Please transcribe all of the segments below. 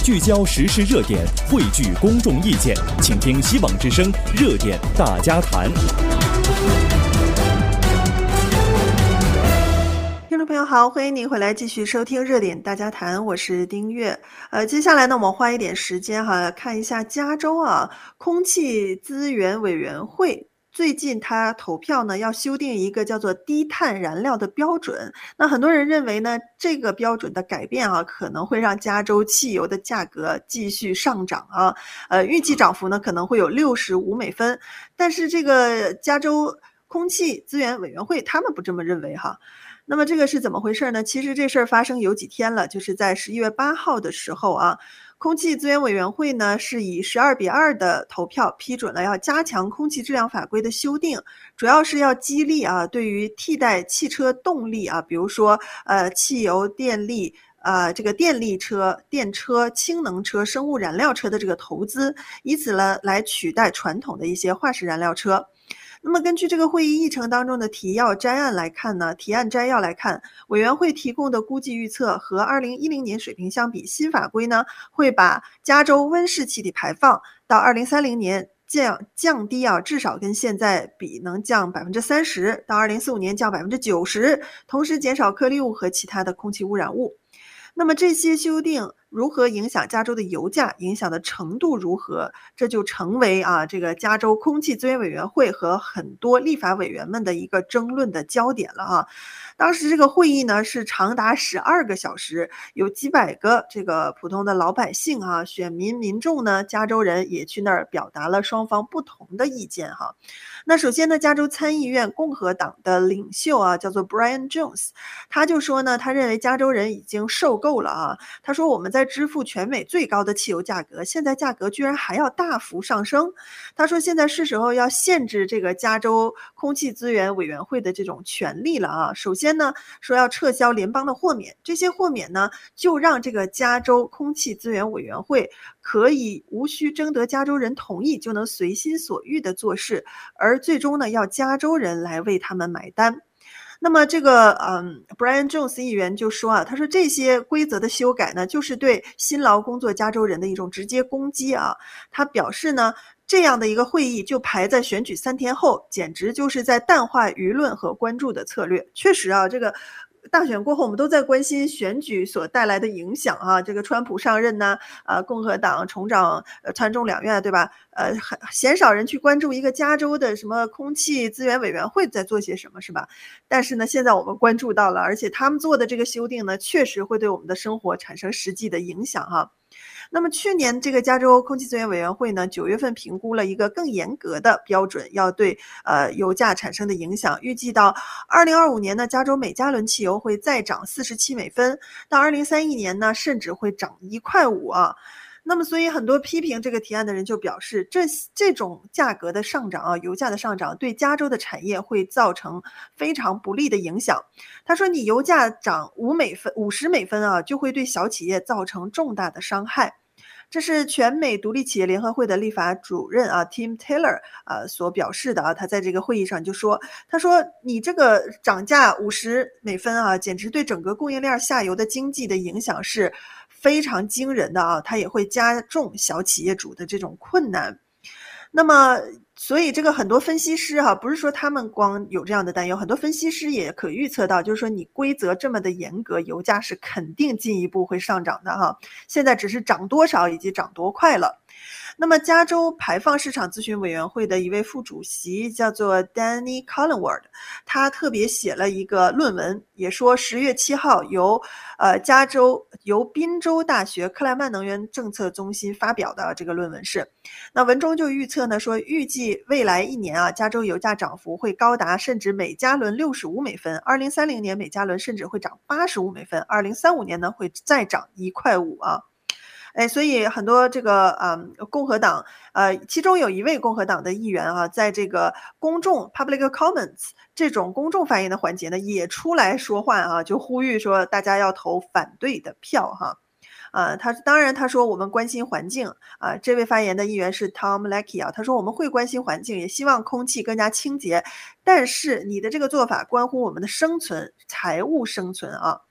聚焦时事热点，汇聚公众意见，请听希望之声热点大家谈。 听众朋友好，欢迎您回来继续收听热点大家谈，我是丁月。接下来呢，我们花一点时间看一下加州空气资源委员会。最近他投票呢，要修订一个叫做低碳燃料的标准。那很多人认为呢，这个标准的改变可能会让加州汽油的价格继续上涨预计涨幅呢可能会有65美分。但是这个加州空气资源委员会他们不这么认为那么这个是怎么回事呢？其实这事儿发生有几天了，就是在11月8号的时候空气资源委员会呢是以12-2的投票批准了要加强空气质量法规的修订，主要是要激励对于替代汽车动力比如说汽油、电力这个电力车、电车、氢能车、生物燃料车的这个投资，以此呢来取代传统的一些化石燃料车。那么根据这个会议议程当中的提案摘要来看，委员会提供的估计预测和2010年水平相比，新法规呢会把加州温室气体排放到2030年降低至少跟现在比能降 30%， 到2045年降 90%， 同时减少颗粒物和其他的空气污染物。那么这些修订如何影响加州的油价，影响的程度如何，这就成为这个加州空气资源委员会和很多立法委员们的一个争论的焦点了当时这个会议呢是长达12个小时，有几百个这个普通的老百姓选民众呢，加州人也去那儿表达了双方不同的意见那首先呢，加州参议院共和党的领袖叫做 Brian Jones， 他就说呢，他认为加州人已经受够了他说我们在支付全美最高的汽油价格，现在价格居然还要大幅上升。他说现在是时候要限制这个加州空气资源委员会的这种权利了首先呢，说要撤销联邦的豁免，这些豁免呢就让这个加州空气资源委员会可以无需征得加州人同意就能随心所欲的做事，而最终呢要加州人来为他们买单。那么这个Brian Jones 议员就说他说这些规则的修改呢就是对辛劳工作加州人的一种直接攻击他表示呢，这样的一个会议就排在选举3天后，简直就是在淡化舆论和关注的策略。确实这个大选过后我们都在关心选举所带来的影响这个川普上任呢共和党重掌参众两院对吧鲜少人去关注一个加州的什么空气资源委员会在做些什么是吧？但是呢现在我们关注到了，而且他们做的这个修订呢确实会对我们的生活产生实际的影响那么去年这个加州空气资源委员会呢9月份评估了一个更严格的标准，要对油价产生的影响，预计到2025年呢，加州每加仑汽油会再涨47美分，到2031年呢甚至会涨1.5块那么所以很多批评这个提案的人就表示，这种价格的上涨油价的上涨对加州的产业会造成非常不利的影响。他说你油价涨50美分就会对小企业造成重大的伤害。这是全美独立企业联合会的立法主任Tim Taylor 所表示的他在这个会议上就说，他说你这个涨价50美分简直对整个供应链下游的经济的影响是非常惊人的它也会加重小企业主的这种困难。那么所以这个很多分析师不是说他们光有这样的担忧，很多分析师也可预测到，就是说你规则这么的严格，油价是肯定进一步会上涨的现在只是涨多少以及涨多快了。那么加州排放市场咨询委员会的一位副主席叫做 Danny Collingwood， 他特别写了一个论文，也说10月7号由宾州大学克莱曼能源政策中心发表的这个论文是，那文中就预测呢说，预计未来1年加州油价涨幅会高达甚至每加仑65美分，2030年每加仑甚至会涨85美分，2035年呢会再涨1.5块所以很多这个共和党其中有一位共和党的议员在这个公众 public comments 这种公众发言的环节呢也出来说话就呼吁说大家要投反对的票当然他说我们关心环境这位发言的议员是 Tom Leckey 他说我们会关心环境，也希望空气更加清洁，但是你的这个做法关乎我们的生存，财务生存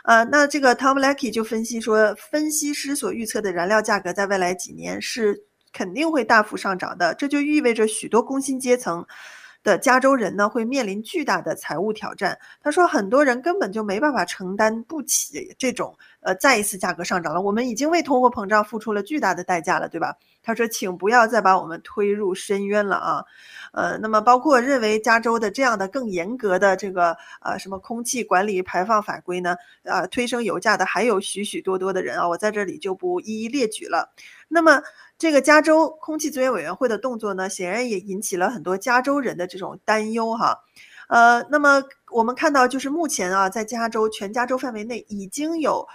那这个 Tom Leakey 就分析说，分析师所预测的燃料价格在未来几年是肯定会大幅上涨的，这就意味着许多工薪阶层的加州人呢会面临巨大的财务挑战。他说，很多人根本就没办法承担不起这种再一次价格上涨了，我们已经为通货膨胀付出了巨大的代价了，对吧？他说，请不要再把我们推入深渊了啊。那么包括认为加州的这样的更严格的这个什么空气管理排放法规呢，推升油价的还有许许多多的人啊，我在这里就不一一列举了。那么这个加州空气资源委员会的动作呢，显然也引起了很多加州人的这种担忧哈。那么我们看到就是目前啊，在全加州范围内已经有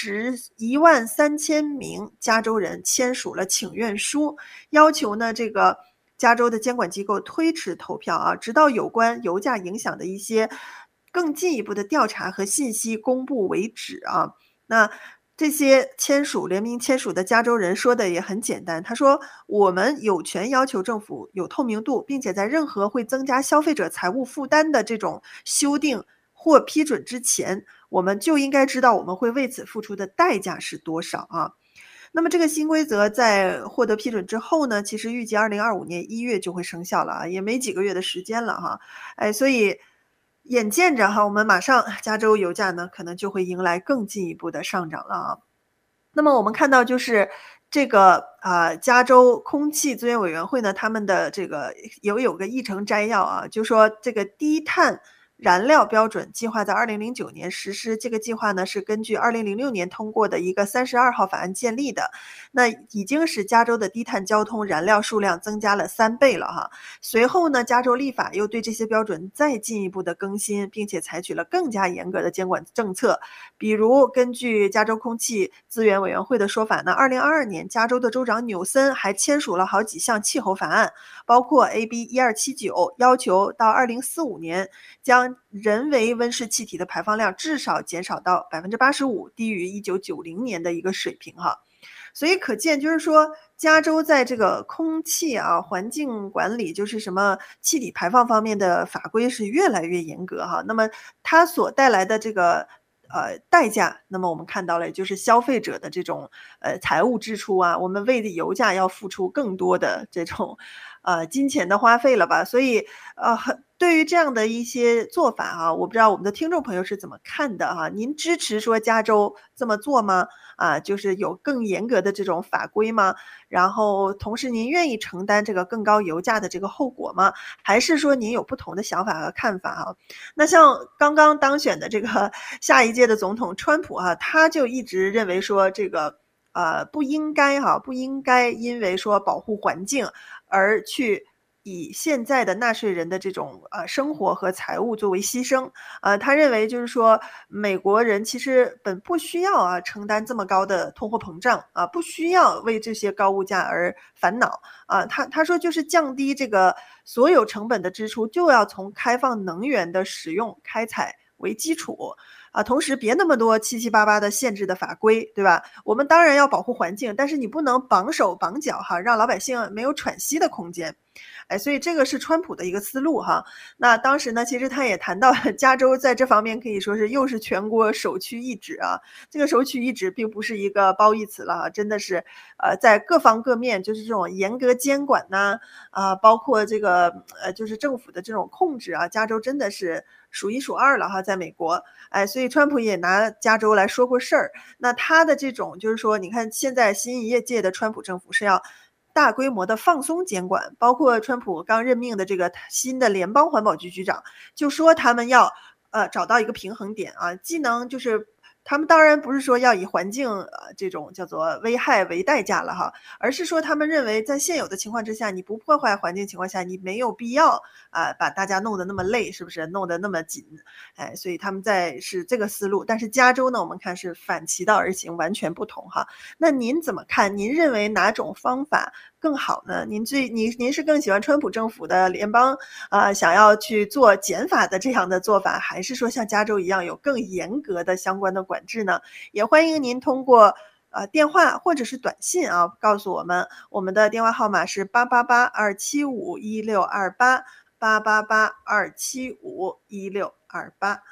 13000名加州人签署了请愿书，要求呢这个加州的监管机构推迟投票啊，直到有关油价影响的一些更进一步的调查和信息公布为止啊。那这些联名签署的加州人说的也很简单，他说，我们有权要求政府有透明度，并且在任何会增加消费者财务负担的这种修订或批准之前，我们就应该知道我们会为此付出的代价是多少啊。那么这个新规则在获得批准之后呢，其实预计2025年1月就会生效了啊，也没几个月的时间了哈。所以眼见着哈，我们马上加州油价呢可能就会迎来更进一步的上涨了啊。那么我们看到就是这个加州空气资源委员会呢，他们的这个有个议程摘要啊，就说这个低碳燃料标准计划在2009年实施，这个计划呢是根据2006年通过的一个32号法案建立的，那已经使加州的低碳交通燃料数量增加了3倍了哈。随后呢，加州立法又对这些标准再进一步的更新，并且采取了更加严格的监管政策。比如根据加州空气资源委员会的说法呢，2022年加州的州长纽森还签署了好几项气候法案，包括 AB 1279，要求到2045年将人为温室气体的排放量至少减少到85%，低于1990年的一个水平哈。所以可见就是说，加州在这个空气环境管理，就是什么气体排放方面的法规是越来越严格哈。那么它所带来的这个代价，那么我们看到了就是消费者的这种财务支出啊，我们为油价要付出更多的这种金钱的花费了吧。所以对于这样的一些做法啊，我不知道我们的听众朋友是怎么看的哈？您支持说加州这么做吗？就是有更严格的这种法规吗？然后同时您愿意承担这个更高油价的这个后果吗？还是说您有不同的想法和看法啊？那像刚刚当选的这个下一届的总统川普他就一直认为说这个不应该因为说保护环境而去以现在的纳税人的这种生活和财务作为牺牲。他认为就是说美国人其实本不需要承担这么高的通货膨胀不需要为这些高物价而烦恼他说就是降低这个所有成本的支出，就要从开放能源的使用开采为基础同时别那么多七七八八的限制的法规，对吧？我们当然要保护环境，但是你不能绑手绑脚让老百姓没有喘息的空间。所以这个是川普的一个思路哈。那当时呢，其实他也谈到加州在这方面可以说是又是全国首屈一指这个首屈一指并不是一个褒义词了真的是在各方各面就是这种严格监管呐包括这个就是政府的这种控制加州真的是数一数二了在美国。所以川普也拿加州来说过事儿。那他的这种就是说，你看现在新一届的川普政府是要大规模的放松监管，包括川普刚任命的这个新的联邦环保局局长就说他们要找到一个平衡点既能就是他们当然不是说要以环境这种叫做危害为代价了而是说他们认为在现有的情况之下，你不破坏环境情况下，你没有必要把大家弄得那么累，是不是弄得那么紧所以他们是这个思路。但是加州呢，我们看是反其道而行，完全不同那您怎么看？您认为哪种方法更好呢？您是更喜欢川普政府的联邦想要去做减法的这样的做法，还是说像加州一样有更严格的相关的管制呢？也欢迎您通过电话或者是短信告诉我们。我们的电话号码是888-275-1628，888-275-1628。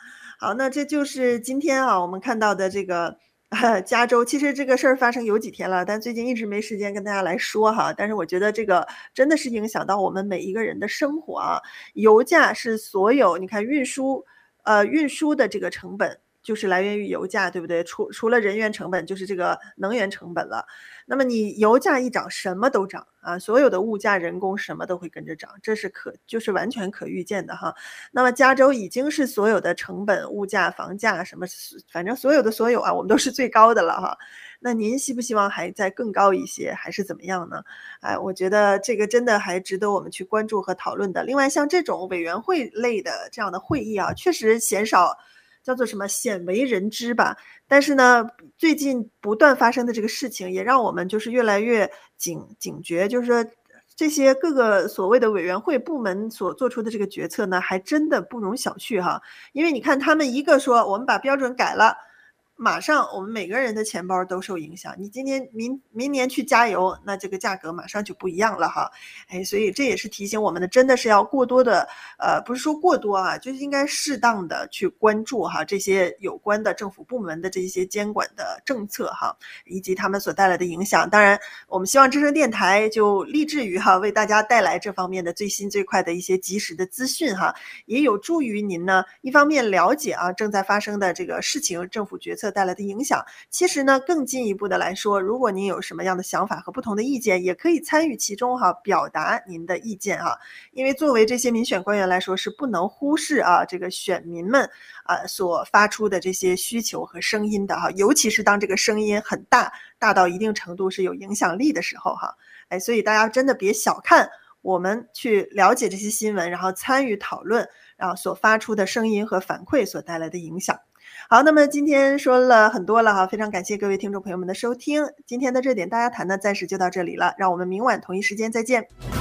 好，那这就是今天啊，我们看到的这个加州，其实这个事儿发生有几天了，但最近一直没时间跟大家来说哈。但是我觉得这个真的是影响到我们每一个人的生活啊。油价是所有你看运输的这个成本就是来源于油价，对不对？除了人员成本，就是这个能源成本了。那么你油价一涨，什么都涨啊，所有的物价、人工什么都会跟着涨，这是就是完全可预见的哈。那么加州已经是所有的成本、物价、房价什么，反正所有的所有啊，我们都是最高的了哈。那您希不希望还再更高一些，还是怎么样呢？哎，我觉得这个真的还值得我们去关注和讨论的。另外，像这种委员会类的这样的会议啊，确实鲜少，叫做什么鲜为人知吧。但是呢，最近不断发生的这个事情，也让我们就是越来越警觉，就是说这些各个所谓的委员会部门所做出的这个决策呢，还真的不容小觑哈。因为你看他们一个说我们把标准改了，马上我们每个人的钱包都受影响。你今年明年去加油，那这个价格马上就不一样了哈。哎，所以这也是提醒我们的，真的是要过多的，不是说过多啊，就是应该适当的去关注哈这些有关的政府部门的这些监管的政策哈，以及他们所带来的影响。当然，我们希望之声电台就立志于为大家带来这方面的最新最快的一些及时的资讯哈，也有助于您呢，一方面了解啊正在发生的这个事情，政府决策带来的影响。其实呢，更进一步的来说，如果您有什么样的想法和不同的意见，也可以参与其中哈，表达您的意见哈。因为作为这些民选官员来说，是不能忽视啊这个选民们所发出的这些需求和声音的哈，尤其是当这个声音很大，大到一定程度是有影响力的时候哈。哎，所以大家真的别小看我们去了解这些新闻，然后参与讨论，然后所发出的声音和反馈所带来的影响。好，那么今天说了很多了哈，非常感谢各位听众朋友们的收听。今天的热点大家谈呢，暂时就到这里了，让我们明晚同一时间再见。